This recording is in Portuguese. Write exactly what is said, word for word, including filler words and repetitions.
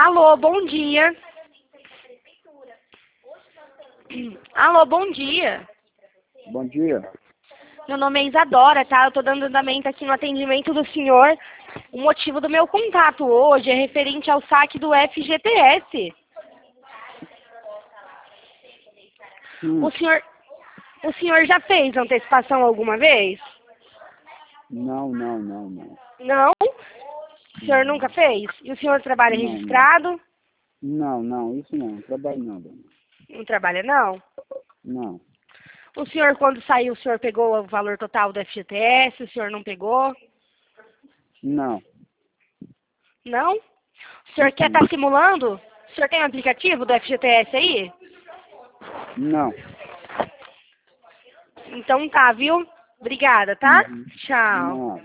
Alô, bom dia. Alô, bom dia. Bom dia. Meu nome é Isadora, tá? Eu tô dando andamento aqui no atendimento do senhor. O motivo do meu contato hoje é referente ao saque do F G T S. Hum, O senhor, o senhor já fez antecipação alguma vez? não, não, não, não. Não? O senhor nunca fez? E o senhor trabalha Não, não. registrado? Não, não, isso não. Trabalho não, dona. Não trabalha, não? Não. O senhor, quando saiu, o senhor pegou o valor total do F G T S? O senhor não pegou? Não. Não? O senhor quer estar simulando? O senhor tem um aplicativo do F G T S aí? Não. Então tá, viu? Obrigada, tá? Uhum. Tchau. Não.